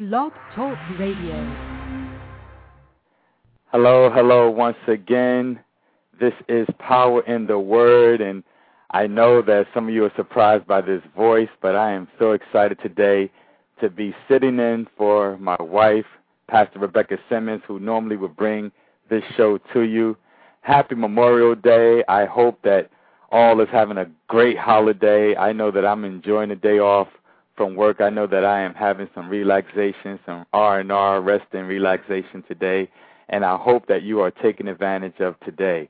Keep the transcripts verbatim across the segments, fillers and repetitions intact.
Blog Talk Radio. Hello, hello once again. This is Power in the Word, and I know that some of you are surprised by this voice, but I am so excited today to be sitting in for my wife, Pastor Rebecca Simmons, who normally would bring this show to you. Happy Memorial Day. I hope that all is having a great holiday. I know that I'm enjoying the day off from work. I know that I am having some relaxation, some R and R, rest and relaxation today, and I hope that you are taking advantage of today.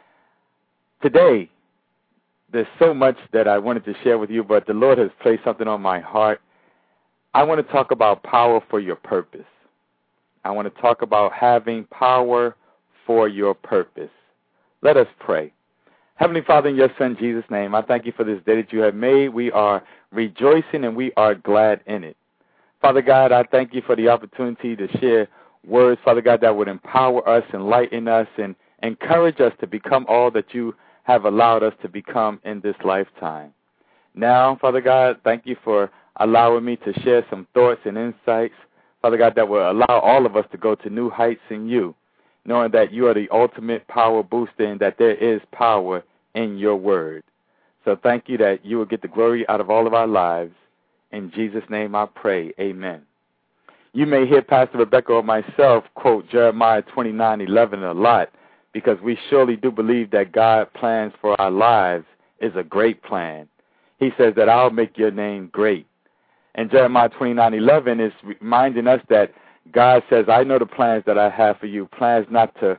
Today, there's so much that I wanted to share with you, but the Lord has placed something on my heart. I want to talk about power for your purpose. I want to talk about having power for your purpose. Let us pray. Heavenly Father, in your Son Jesus' name, I thank you for this day that you have made. We are rejoicing and we are glad in it. Father God, I thank you for the opportunity to share words, Father God, that would empower us, enlighten us, and encourage us to become all that you have allowed us to become in this lifetime. Now, Father God, thank you for allowing me to share some thoughts and insights, Father God, that will allow all of us to go to new heights in you, knowing that you are the ultimate power booster and that there is power in your word. So thank you that you will get the glory out of all of our lives. In Jesus' name I pray, amen. You may hear Pastor Rebecca or myself quote Jeremiah twenty-nine eleven a lot because we surely do believe that God's plans for our lives is a great plan. He says that I'll make your name great. And Jeremiah twenty-nine eleven is reminding us that God says, I know the plans that I have for you, plans not to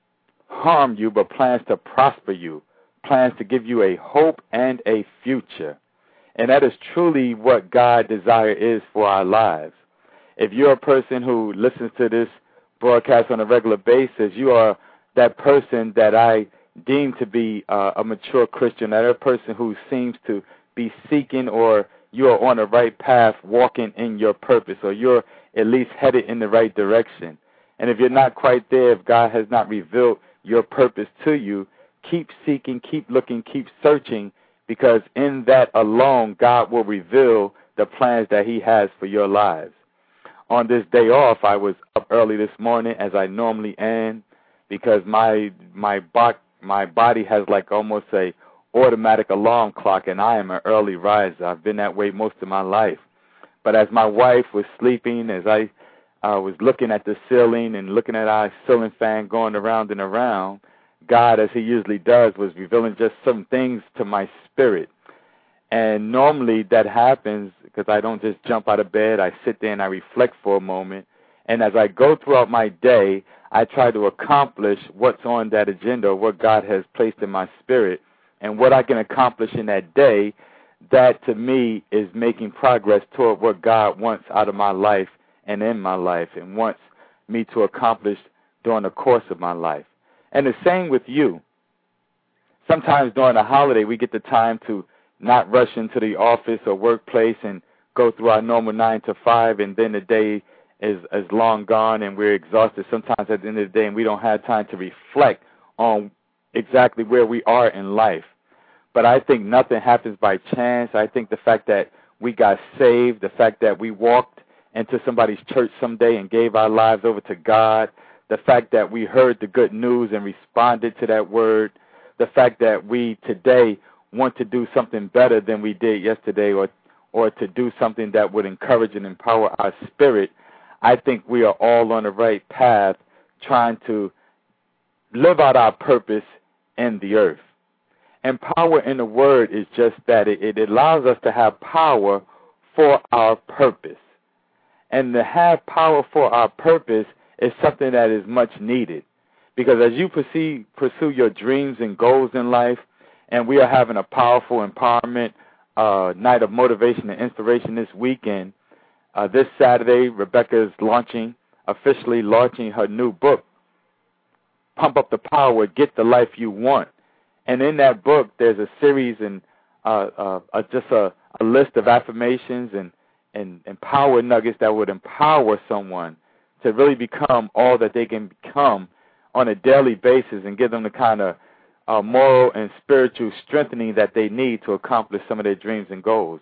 harm you, but plans to prosper you, plans to give you a hope and a future. And that is truly what God's desire is for our lives. If you're a person who listens to this broadcast on a regular basis, you are that person that I deem to be uh, a mature Christian, that a person who seems to be seeking, or you are on the right path walking in your purpose, or you're at least headed in the right direction. And if you're not quite there, if God has not revealed your purpose to you, keep seeking, keep looking, keep searching, because in that alone, God will reveal the plans that he has for your lives. On this day off, I was up early this morning, as I normally am, because my my, bo- my body has like almost a automatic alarm clock, and I am an early riser. I've been that way most of my life. But as my wife was sleeping, as I uh, was looking at the ceiling and looking at our ceiling fan going around and around, God, as he usually does, was revealing just some things to my spirit. And normally that happens because I don't just jump out of bed. I sit there and I reflect for a moment. And as I go throughout my day, I try to accomplish what's on that agenda, what God has placed in my spirit, and what I can accomplish in that day. That, to me, is making progress toward what God wants out of my life and in my life and wants me to accomplish during the course of my life. And the same with you. Sometimes during a holiday, we get the time to not rush into the office or workplace and go through our normal nine to five, and then the day is, is long gone and we're exhausted sometimes at the end of the day, and we don't have time to reflect on exactly where we are in life. But I think nothing happens by chance. I think the fact that we got saved, the fact that we walked into somebody's church someday and gave our lives over to God, the fact that we heard the good news and responded to that word, the fact that we today want to do something better than we did yesterday, or or to do something that would encourage and empower our spirit, I think we are all on the right path trying to live out our purpose in the earth. And power in the word is just that. It, it allows us to have power for our purpose. And to have power for our purpose is something that is much needed. Because as you pursue, pursue your dreams and goals in life, and we are having a powerful empowerment uh, night of motivation and inspiration this weekend, uh, this Saturday, Rebecca is launching, officially launching her new book, Pump Up the Power, Get the Life You Want. And in that book, there's a series and uh, uh, uh, just a, a list of affirmations and, and, and power nuggets that would empower someone to really become all that they can become on a daily basis and give them the kind of uh, moral and spiritual strengthening that they need to accomplish some of their dreams and goals.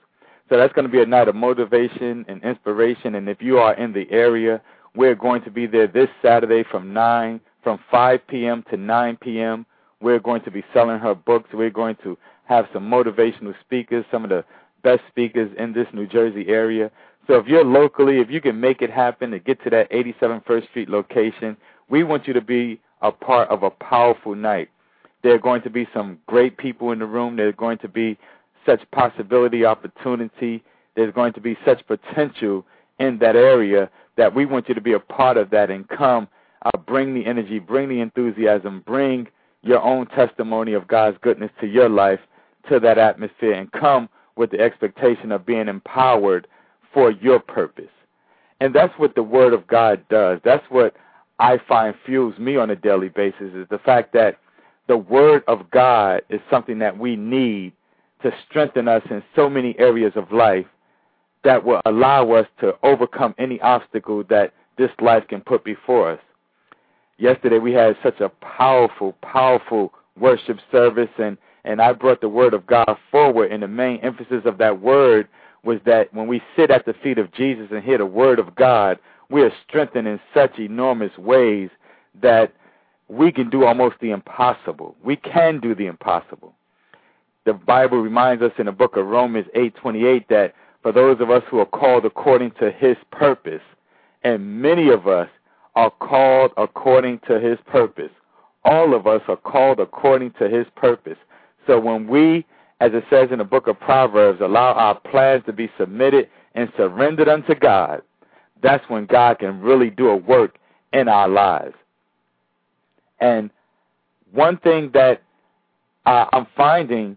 So that's going to be a night of motivation and inspiration. And if you are in the area, we're going to be there this Saturday from nine, from five p.m. to nine p.m. We're going to be selling her books. We're going to have some motivational speakers, some of the best speakers in this New Jersey area. So if you're locally, if you can make it happen to get to that eighty-seven First Street location, we want you to be a part of a powerful night. There are going to be some great people in the room. There's going to be such possibility, opportunity. There's going to be such potential in that area that we want you to be a part of that and come, uh, bring the energy, bring the enthusiasm, bring your own testimony of God's goodness to your life, to that atmosphere, and come with the expectation of being empowered for your purpose. And that's what the Word of God does. That's what I find fuels me on a daily basis, is the fact that the Word of God is something that we need to strengthen us in so many areas of life that will allow us to overcome any obstacle that this life can put before us. Yesterday we had such a powerful, powerful worship service, and, and I brought the Word of God forward, and the main emphasis of that Word was that when we sit at the feet of Jesus and hear the Word of God, we are strengthened in such enormous ways that we can do almost the impossible. We can do the impossible. The Bible reminds us in the book of Romans eight twenty-eight that for those of us who are called according to His purpose, and many of us are called according to His purpose. All of us are called according to His purpose. So when we, as it says in the book of Proverbs, allow our plans to be submitted and surrendered unto God, that's when God can really do a work in our lives. And one thing that uh, I'm finding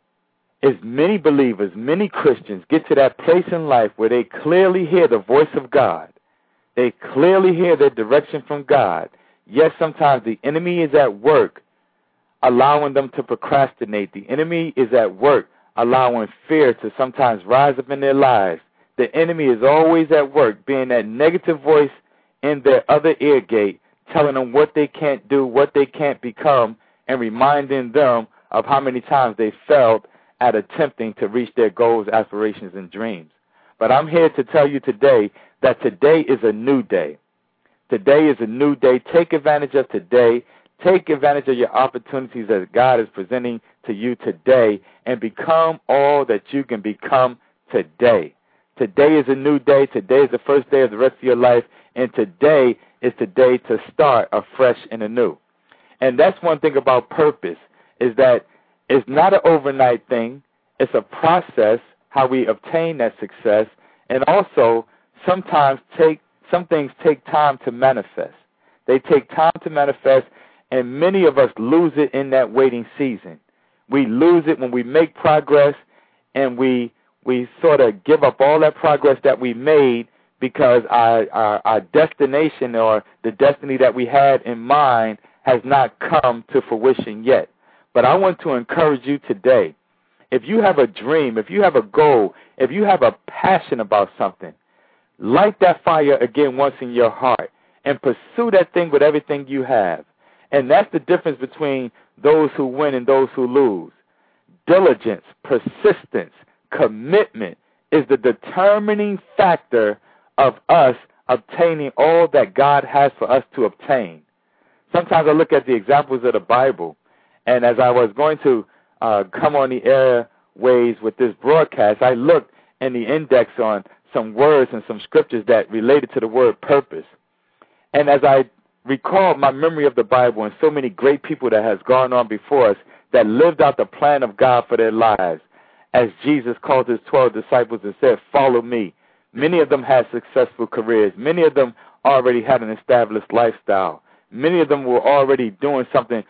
is many believers, many Christians get to that place in life where they clearly hear the voice of God. They clearly hear their direction from God. Yet sometimes the enemy is at work allowing them to procrastinate. The enemy is at work allowing fear to sometimes rise up in their lives. The enemy is always at work being that negative voice in their other ear gate, telling them what they can't do, what they can't become, and reminding them of how many times they failed at attempting to reach their goals, aspirations, and dreams. But I'm here to tell you today that today is a new day. Today is a new day. Take advantage of today. Take advantage of your opportunities that God is presenting to you today, and become all that you can become today. Today is a new day. Today is the first day of the rest of your life, and today is the day to start afresh and anew. And that's one thing about purpose, is that it's not an overnight thing. It's a process, how we obtain that success, and also sometimes take some things take time to manifest. They take time to manifest, and many of us lose it in that waiting season. We lose it when we make progress, and we we sort of give up all that progress that we made because our, our, our destination, or the destiny that we had in mind, has not come to fruition yet. But I want to encourage you today, if you have a dream, if you have a goal, if you have a passion about something, light that fire again once in your heart and pursue that thing with everything you have. And that's the difference between those who win and those who lose. Diligence, persistence, commitment is the determining factor of us obtaining all that God has for us to obtain. Sometimes I look at the examples of the Bible, and as I was going to uh, come on the airways with this broadcast, I looked in the index on some words and some scriptures that related to the word purpose. And as I recalled my memory of the Bible and so many great people that has gone on before us that lived out the plan of God for their lives, as Jesus called his twelve disciples and said, "Follow me." Many of them had successful careers. Many of them already had an established lifestyle. Many of them were already doing something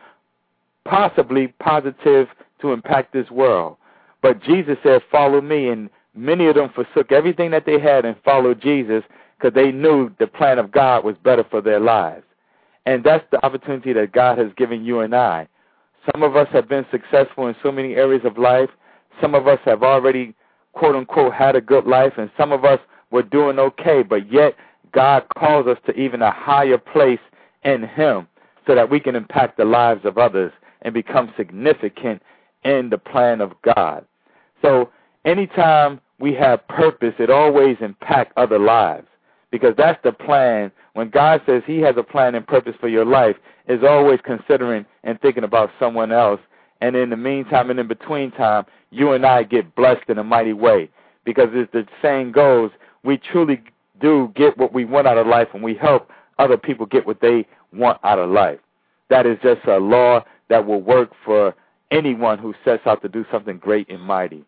possibly positive to impact this world. But Jesus said, "Follow me," and many of them forsook everything that they had and followed Jesus because they knew the plan of God was better for their lives. And that's the opportunity that God has given you and I. Some of us have been successful in so many areas of life. Some of us have already, quote unquote, had a good life, and some of us were doing okay, but yet God calls us to even a higher place in him so that we can impact the lives of others and become significant in the plan of God. So anytime we have purpose, it always impacts other lives. Because that's the plan. When God says he has a plan and purpose for your life, is always considering and thinking about someone else. And in the meantime and in between time, you and I get blessed in a mighty way. Because as the saying goes, we truly do get what we want out of life, and we help other people get what they want out of life. That is just a law that will work for anyone who sets out to do something great and mighty.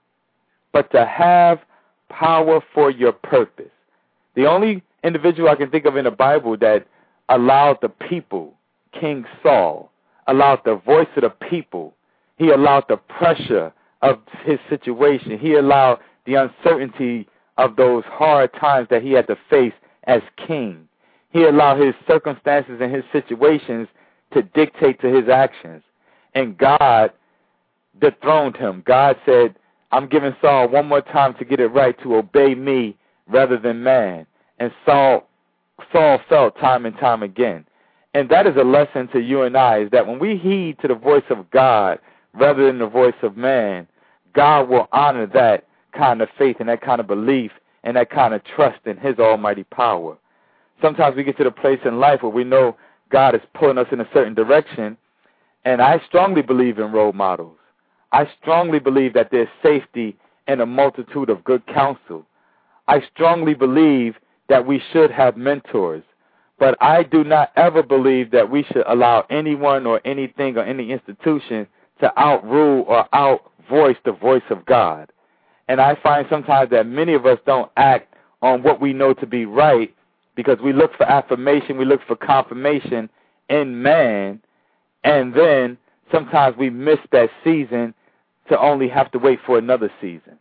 But to have power for your purpose. The only individual I can think of in the Bible that allowed the people, King Saul, allowed the voice of the people. He allowed the pressure of his situation. He allowed the uncertainty of those hard times that he had to face as king. He allowed his circumstances and his situations to dictate to his actions. And God dethroned him. God said, I'm giving Saul one more time to get it right, to obey me rather than man. And Saul, Saul fell time and time again. And that is a lesson to you and I, is that when we heed to the voice of God rather than the voice of man, God will honor that kind of faith and that kind of belief and that kind of trust in his almighty power. Sometimes we get to the place in life where we know God is pulling us in a certain direction, and I strongly believe in role models. I strongly believe that there's safety in a multitude of good counsel. I strongly believe that we should have mentors, but I do not ever believe that we should allow anyone or anything or any institution to outrule or outvoice the voice of God. And I find sometimes that many of us don't act on what we know to be right because we look for affirmation, we look for confirmation in man, and then sometimes we miss that season to only have to wait for another season.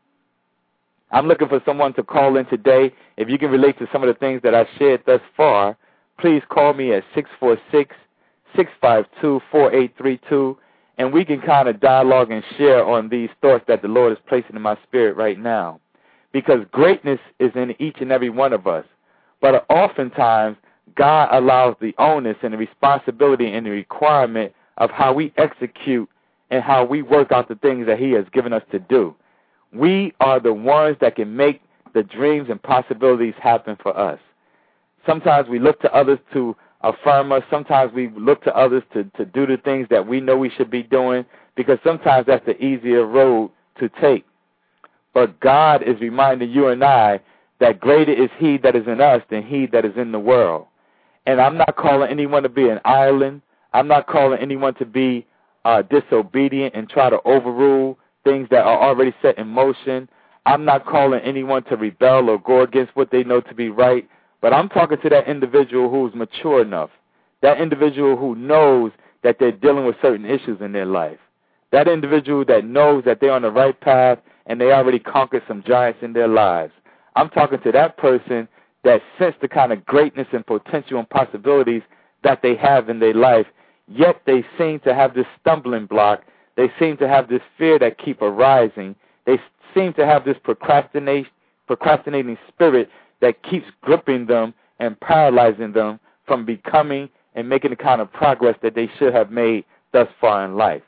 I'm looking for someone to call in today. If you can relate to some of the things that I've shared thus far, please call me at six four six, six five two, four eight three two, and we can kind of dialogue and share on these thoughts that the Lord is placing in my spirit right now. Because greatness is in each and every one of us. But oftentimes, God allows the onus and the responsibility and the requirement of how we execute and how we work out the things that he has given us to do. We are the ones that can make the dreams and possibilities happen for us. Sometimes we look to others to affirm us. Sometimes we look to others to, to do the things that we know we should be doing, because sometimes that's the easier road to take. But God is reminding you and I that greater is he that is in us than he that is in the world. And I'm not calling anyone to be an island. I'm not calling anyone to be uh, disobedient and try to overrule things that are already set in motion. I'm not calling anyone to rebel or go against what they know to be right, but I'm talking to that individual who's mature enough, that individual who knows that they're dealing with certain issues in their life, that individual that knows that they're on the right path and they already conquered some giants in their lives. I'm talking to that person that senses the kind of greatness and potential and possibilities that they have in their life, yet they seem to have this stumbling block. They seem to have this fear that keep arising. They seem to have this procrastination, procrastinating spirit that keeps gripping them and paralyzing them from becoming and making the kind of progress that they should have made thus far in life.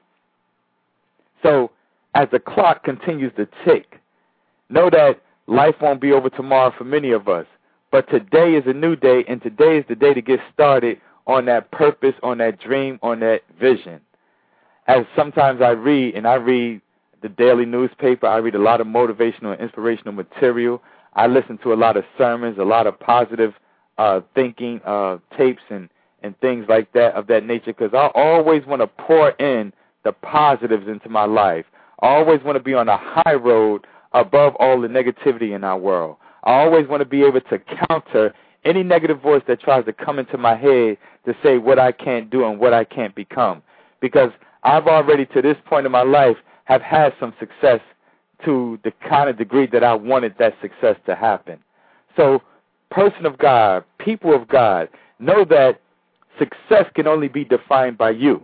So as the clock continues to tick, know that life won't be over tomorrow for many of us, but today is a new day, and today is the day to get started on that purpose, on that dream, on that vision. As sometimes I read, and I read the daily newspaper, I read a lot of motivational and inspirational material. I listen to a lot of sermons, a lot of positive uh, thinking uh, tapes and, and things like that of that nature, because I always want to pour in the positives into my life. I always want to be on a high road above all the negativity in our world. I always want to be able to counter any negative voice that tries to come into my head to say what I can't do and what I can't become. Because I've already, to this point in my life, have had some success to the kind of degree that I wanted that success to happen. So, person of God, people of God, know that success can only be defined by you.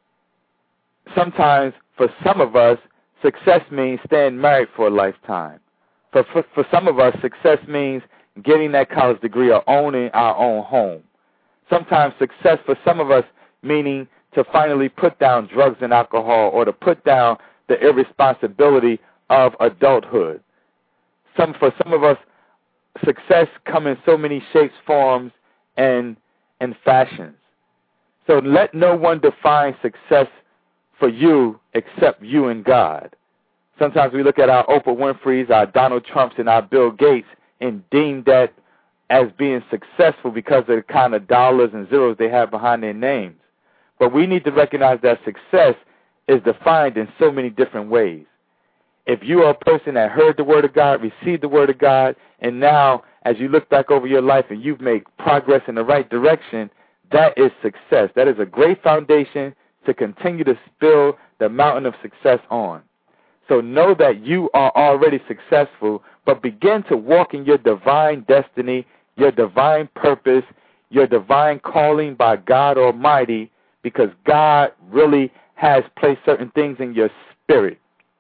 Sometimes, for some of us, success means staying married for a lifetime. For, for, for some of us, success means getting that college degree or owning our own home. Sometimes success for some of us meaning to finally put down drugs and alcohol or to put down the irresponsibility of adulthood. some for some of us, success comes in so many shapes, forms, and and fashions. So let no one define success for you except you and God. Sometimes we look at our Oprah Winfrey's, our Donald Trumps, and our Bill Gates and deem that as being successful because of the kind of dollars and zeros they have behind their names. But we need to recognize that success is defined in so many different ways. If you are a person that heard the Word of God, received the Word of God, and now as you look back over your life and you've made progress in the right direction, that is success. That is a great foundation to continue to build the mountain of success on. So know that you are already successful, but begin to walk in your divine destiny, your divine purpose, your divine calling by God Almighty, because God really has placed certain things in your spirit.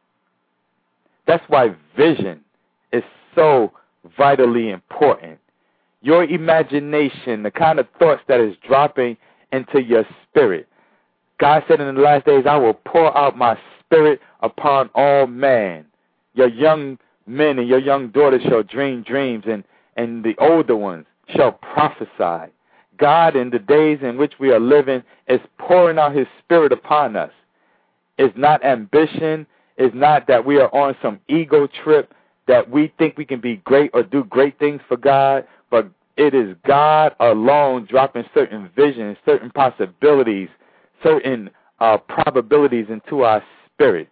That's why vision is so vitally important. Your imagination, the kind of thoughts that is dropping into your spirit. God said in the last days, I will pour out my spirit upon all man. Your young men and your young daughters shall dream dreams, and, and the older ones shall prophesy. God, in the days in which we are living, is pouring out his spirit upon us. It's not ambition. It's not that we are on some ego trip that we think we can be great or do great things for God, but it is God alone dropping certain visions, certain possibilities, certain uh, probabilities into our spirit.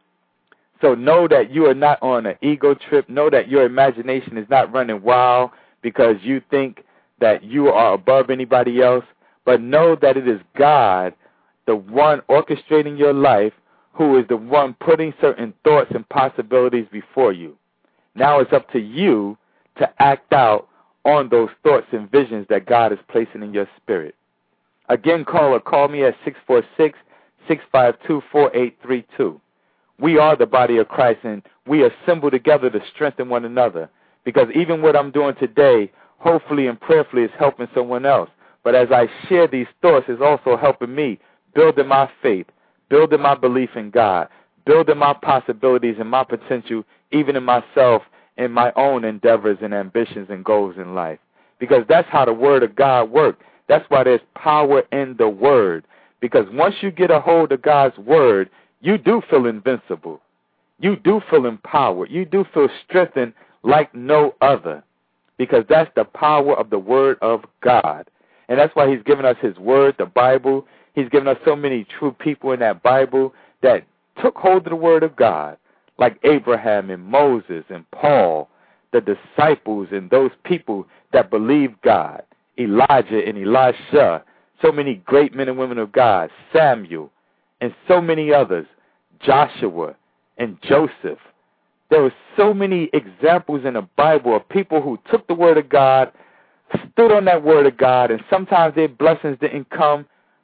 So know that you are not on an ego trip. Know that your imagination is not running wild because you think that you are above anybody else, but know that it is God, the one orchestrating your life, who is the one putting certain thoughts and possibilities before you. Now it's up to you to act out on those thoughts and visions that God is placing in your spirit. Again, caller, call me at six four six, six five two, four eight three two. We are the body of Christ, and we assemble together to strengthen one another, because even what I'm doing today, hopefully and prayerfully, is helping someone else. But as I share these thoughts, it's also helping me, building my faith, building my belief in God, building my possibilities and my potential, even in myself, in my own endeavors and ambitions and goals in life. Because that's how the Word of God works. That's why there's power in the Word. Because once you get a hold of God's Word, you do feel invincible. You do feel empowered. You do feel strengthened like no other. Because that's the power of the Word of God. And that's why he's given us his Word, the Bible. He's given us so many true people in that Bible that took hold of the Word of God, like Abraham and Moses and Paul, the disciples and those people that believed God, Elijah and Elisha, so many great men and women of God, Samuel, and so many others, Joshua and Joseph. There were so many examples in the Bible of people who took the Word of God, stood on that Word of God, and sometimes their blessings didn't come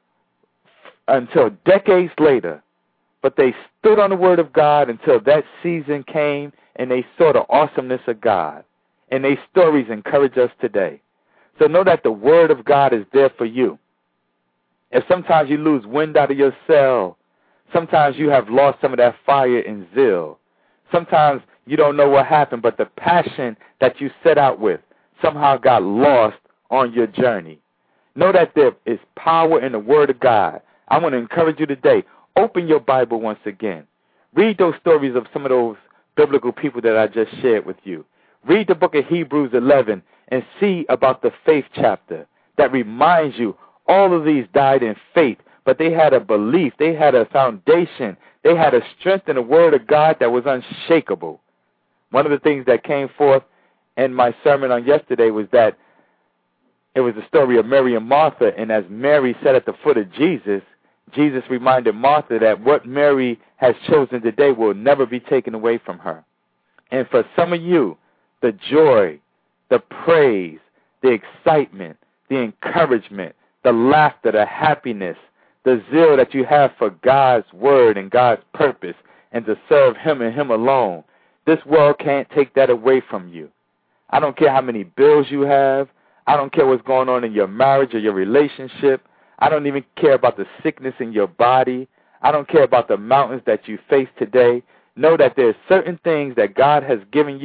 until decades later. But they stood on the Word of God until that season came, and they saw the awesomeness of God. And their stories encourage us today. So know that the Word of God is there for you. If sometimes you lose wind out of your sail, sometimes you have lost some of that fire and zeal. Sometimes you don't know what happened, but the passion that you set out with somehow got lost on your journey. Know that there is power in the Word of God. I want to encourage you today. Open your Bible once again. Read those stories of some of those biblical people that I just shared with you. Read the book of Hebrews eleven and see about the faith chapter that reminds you all of these died in faith, but they had a belief, they had a foundation, they had a strength in the Word of God that was unshakable. One of the things that came forth in my sermon on yesterday was that it was the story of Mary and Martha, and as Mary sat at the foot of Jesus, Jesus reminded Martha that what Mary has chosen today will never be taken away from her. And for some of you, the joy, the praise, the excitement, the encouragement, the laughter, the happiness, the zeal that you have for God's Word and God's purpose and to serve Him and Him alone, this world can't take that away from you. I don't care how many bills you have. I don't care what's going on in your marriage or your relationship. I don't even care about the sickness in your body. I don't care about the mountains that you face today. Know that there's certain things that God has given you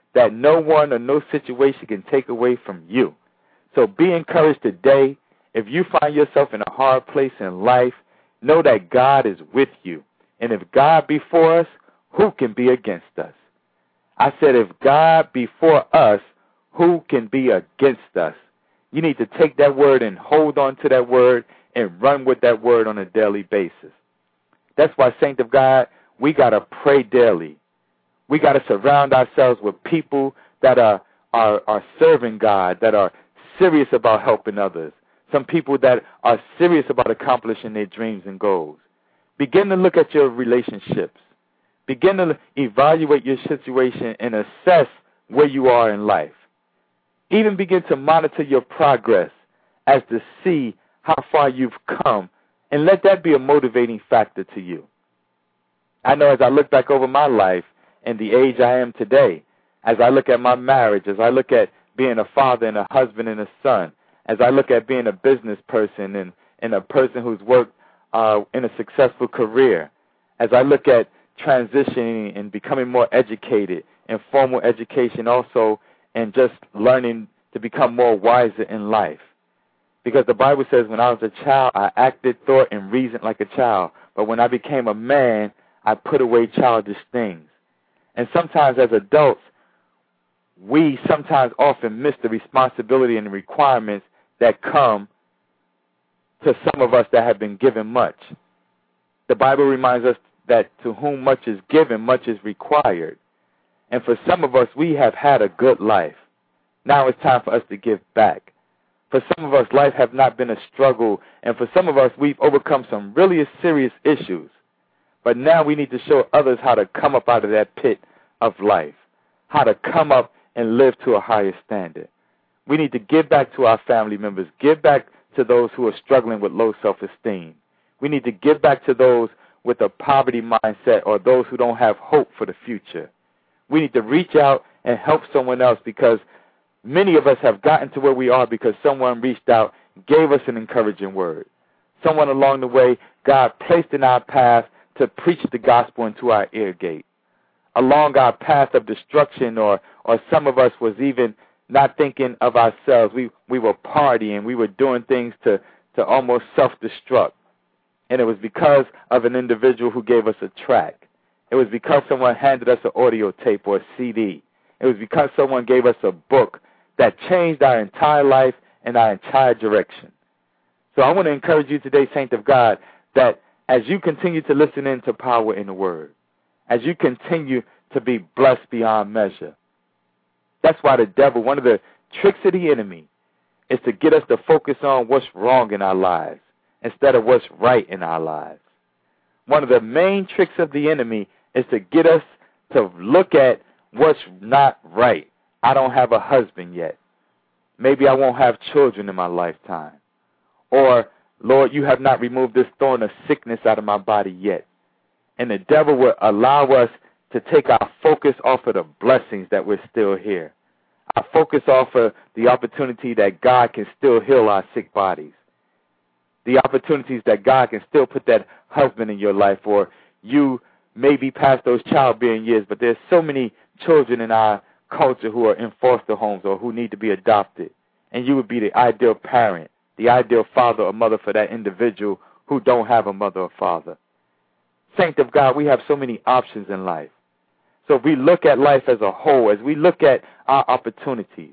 that no one or no situation can take away from you. So be encouraged today. If you find yourself in a hard place in life, know that God is with you. And if God be for us, who can be against us? I said, if God be for us, who can be against us? You need to take that word and hold on to that word and run with that word on a daily basis. That's why, saint of God, we got to pray daily. We got to surround ourselves with people that are, are, are serving God, that are serious about helping others. Some people that are serious about accomplishing their dreams and goals. Begin to look at your relationships. Begin to evaluate your situation and assess where you are in life. Even begin to monitor your progress as to see how far you've come, and let that be a motivating factor to you. I know as I look back over my life and the age I am today, as I look at my marriage, as I look at being a father and a husband and a son, as I look at being a business person and, and a person who's worked uh, in a successful career, as I look at transitioning and becoming more educated in formal education also, and just learning to become more wiser in life. Because the Bible says when I was a child, I acted, thought, and reasoned like a child. But when I became a man, I put away childish things. And sometimes as adults, we sometimes often miss the responsibility and the requirements that come to some of us that have been given much. The Bible reminds us that to whom much is given, much is required. And for some of us, we have had a good life. Now it's time for us to give back. For some of us, life have not been a struggle. And for some of us, we've overcome some really serious issues. But now we need to show others how to come up out of that pit of life, how to come up and live to a higher standard. We need to give back to our family members, give back to those who are struggling with low self-esteem. We need to give back to those with a poverty mindset or those who don't have hope for the future. We need to reach out and help someone else, because many of us have gotten to where we are because someone reached out, gave us an encouraging word. Someone along the way God placed in our path to preach the gospel into our ear gate. Along our path of destruction, or, or some of us was even not thinking of ourselves. We, we were partying. We were doing things to, to almost self-destruct. And it was because of an individual who gave us a track. It was because someone handed us an audio tape or a C D. It was because someone gave us a book that changed our entire life and our entire direction. So I want to encourage you today, saint of God, that as you continue to listen into Power in the Word, as you continue to be blessed beyond measure, that's why the devil, one of the tricks of the enemy, is to get us to focus on what's wrong in our lives instead of what's right in our lives. One of the main tricks of the enemy is to get us to look at what's not right. I don't have a husband yet. Maybe I won't have children in my lifetime. Or, Lord, you have not removed this thorn of sickness out of my body yet. And the devil will allow us to take our focus off of the blessings that we're still here. Our focus off of the opportunity that God can still heal our sick bodies. The opportunities that God can still put that husband in your life, or you may be past those childbearing years, but there's so many children in our culture who are in foster homes or who need to be adopted. And you would be the ideal parent, the ideal father or mother for that individual who don't have a mother or father. Saint of God, we have so many options in life. So if we look at life as a whole, as we look at our opportunities,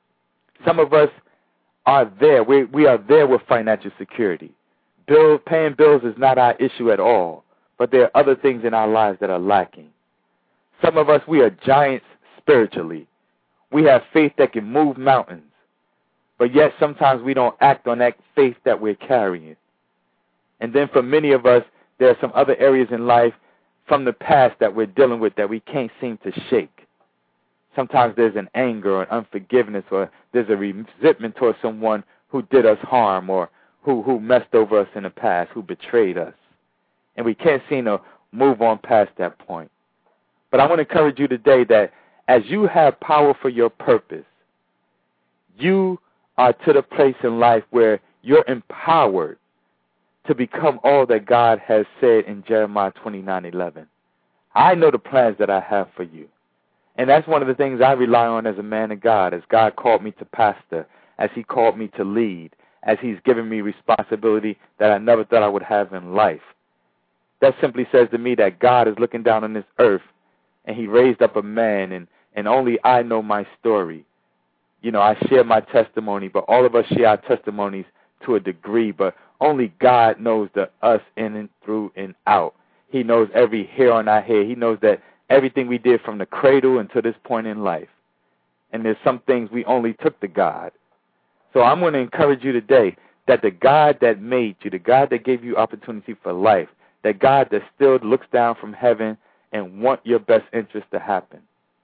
some of us are there. We, we are there with financial security. Bill, paying bills is not our issue at all, but there are other things in our lives that are lacking. Some of us, we are giants spiritually. We have faith that can move mountains, but yet sometimes we don't act on that faith that we're carrying. And then for many of us, there are some other areas in life from the past that we're dealing with that we can't seem to shake. Sometimes there's an anger or an unforgiveness, or there's a resentment towards someone who did us harm, or who, who messed over us in the past, who betrayed us. And we can't seem to move on past that point. But I want to encourage you today that as you have power for your purpose, you are to the place in life where you're empowered to become all that God has said in Jeremiah twenty-nine eleven. I know the plans that I have for you. And that's one of the things I rely on as a man of God, as God called me to pastor, as he called me to lead, as he's given me responsibility that I never thought I would have in life. That simply says to me that God is looking down on this earth, and he raised up a man, and, and only I know my story. You know, I share my testimony, but all of us share our testimonies to a degree, but only God knows the us in and through and out. He knows every hair on our head. He knows that everything we did from the cradle until this point in life. And there's some things we only took to God. So I'm going to encourage you today that the God that made you, the God that gave you opportunity for life, that God that still looks down from heaven and want your best interest to happen,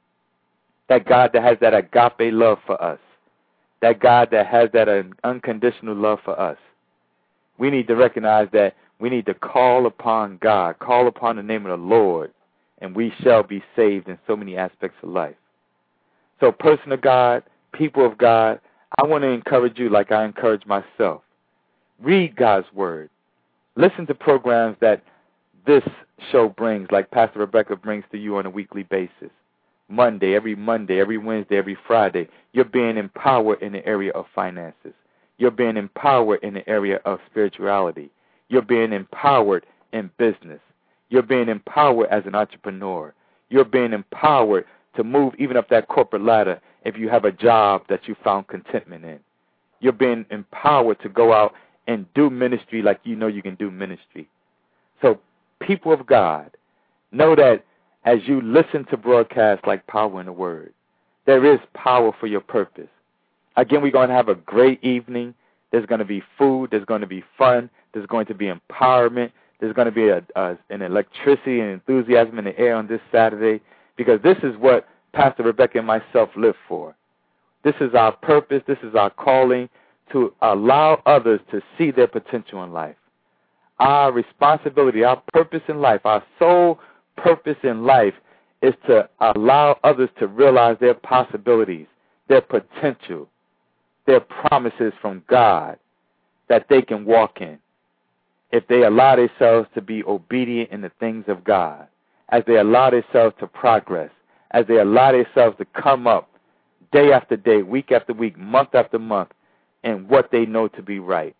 that God that has that agape love for us, that God that has that unconditional love for us, we need to recognize that we need to call upon God, call upon the name of the Lord, and we shall be saved in so many aspects of life. So, person of God, people of God, I want to encourage you like I encourage myself. Read God's Word. Listen to programs that this show brings, like Pastor Rebecca brings to you on a weekly basis. Monday, every Monday, every Wednesday, every Friday, you're being empowered in the area of finances. You're being empowered in the area of spirituality. You're being empowered in business. You're being empowered as an entrepreneur. You're being empowered to move even up that corporate ladder if you have a job that you found contentment in. You're being empowered to go out and do ministry like you know you can do ministry. So, people of God, know that as you listen to broadcasts like Power in the Word, there is power for your purpose. Again, we're going to have a great evening. There's going to be food. There's going to be fun. There's going to be empowerment. There's going to be a, a, an electricity and enthusiasm in the air on this Saturday, because this is what Pastor Rebecca and myself live for. This is our purpose. This is our calling, to allow others to see their potential in life. Our responsibility, our purpose in life, our sole purpose in life is to allow others to realize their possibilities, their potential, their promises from God that they can walk in if they allow themselves to be obedient in the things of God, as they allow themselves to progress, as they allow themselves to come up day after day, week after week, month after month, in what they know to be right.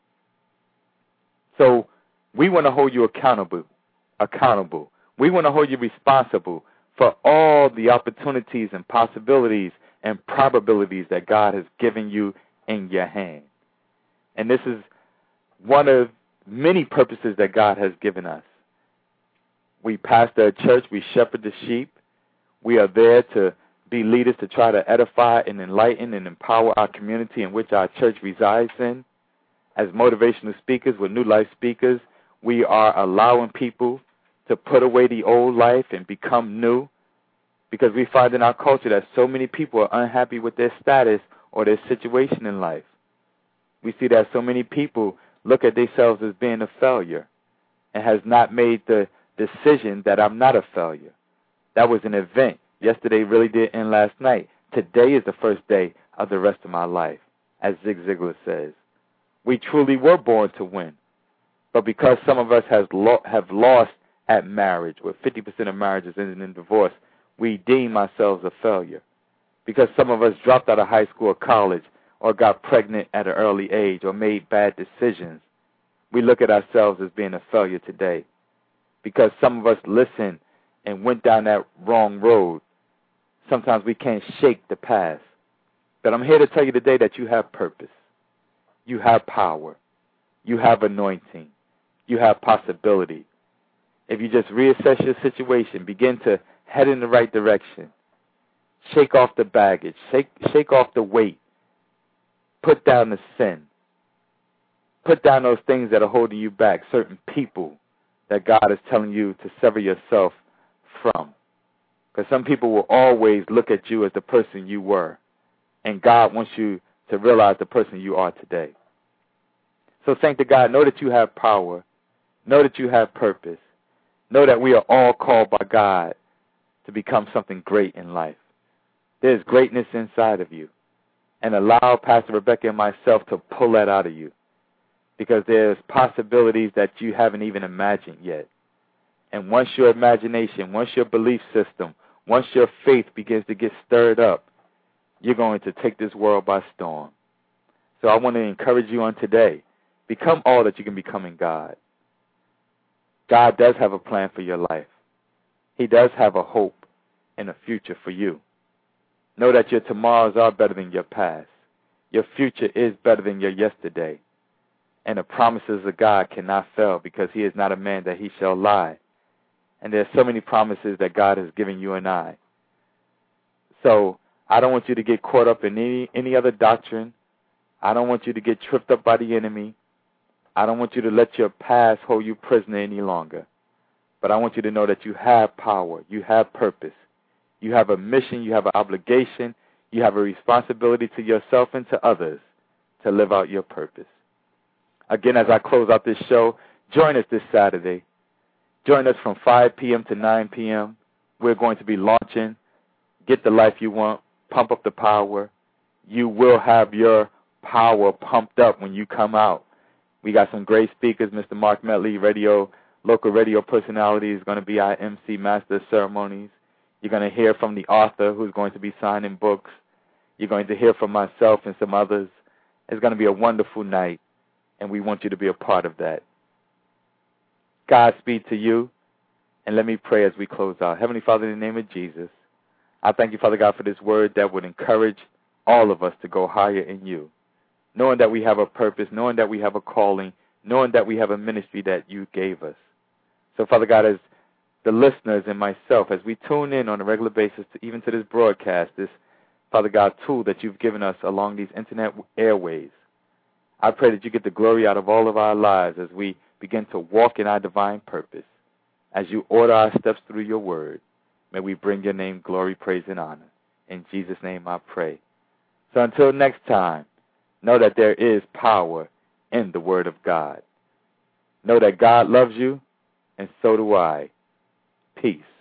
So we want to hold you accountable, accountable. We want to hold you responsible for all the opportunities and possibilities and probabilities that God has given you in your hand. And this is one of many purposes that God has given us. We pastor a church. We shepherd the sheep. We are there to be leaders to try to edify and enlighten and empower our community in which our church resides in. As motivational speakers with New Life speakers, we are allowing people to put away the old life and become new, because we find in our culture that so many people are unhappy with their status or their situation in life. We see that so many people look at themselves as being a failure and has not made the decision that I'm not a failure. That was an event. Yesterday really did end last night. Today is the first day of the rest of my life, as Zig Ziglar says. We truly were born to win. But because some of us has lo- have lost at marriage, where fifty percent of marriages ended in divorce, we deem ourselves a failure. Because some of us dropped out of high school or college, or got pregnant at an early age, or made bad decisions, we look at ourselves as being a failure today. Because some of us listened and went down that wrong road, sometimes we can't shake the past. But I'm here to tell you today that you have purpose. You have power. You have anointing. You have possibility. If you just reassess your situation, begin to head in the right direction, shake off the baggage, shake, shake off the weight, put down the sin, put down those things that are holding you back, certain people that God is telling you to sever yourself from. Because some people will always look at you as the person you were, and God wants you to realize the person you are today. So thank to God, know that you have power, know that you have purpose, know that we are all called by God to become something great in life. There's greatness inside of you, and allow Pastor Rebecca and myself to pull that out of you, because there's possibilities that you haven't even imagined yet. And once your imagination, once your belief system, once your faith begins to get stirred up, you're going to take this world by storm. So I want to encourage you on today. Become all that you can become in God. God does have a plan for your life. He does have a hope and a future for you. Know that your tomorrows are better than your past. Your future is better than your yesterday. And the promises of God cannot fail, because he is not a man that he shall lie. And there are so many promises that God has given you and I. So I don't want you to get caught up in any, any other doctrine. I don't want you to get tripped up by the enemy. I don't want you to let your past hold you prisoner any longer. But I want you to know that you have power. You have purpose. You have a mission. You have an obligation. You have a responsibility to yourself and to others to live out your purpose. Again, as I close out this show, join us this Saturday. Join us from five p.m. to nine p.m. We're going to be launching Get the Life You Want, Pump Up the Power. You will have your power pumped up when you come out. We got some great speakers. Mister Mark Metley, radio, local radio personality, is going to be our M C Master of Ceremonies. You're going to hear from the author who's going to be signing books. You're going to hear from myself and some others. It's going to be a wonderful night, and we want you to be a part of that. Godspeed to you, and let me pray as we close out. Heavenly Father, in the name of Jesus, I thank you, Father God, for this word that would encourage all of us to go higher in you, knowing that we have a purpose, knowing that we have a calling, knowing that we have a ministry that you gave us. So, Father God, as the listeners and myself, as we tune in on a regular basis, to, even to this broadcast, this, Father God, tool that you've given us along these internet airways, I pray that you get the glory out of all of our lives as we begin to walk in our divine purpose. As you order our steps through your word, may we bring your name glory, praise, and honor. In Jesus' name I pray. So until next time, know that there is power in the word of God. Know that God loves you, and so do I. Peace.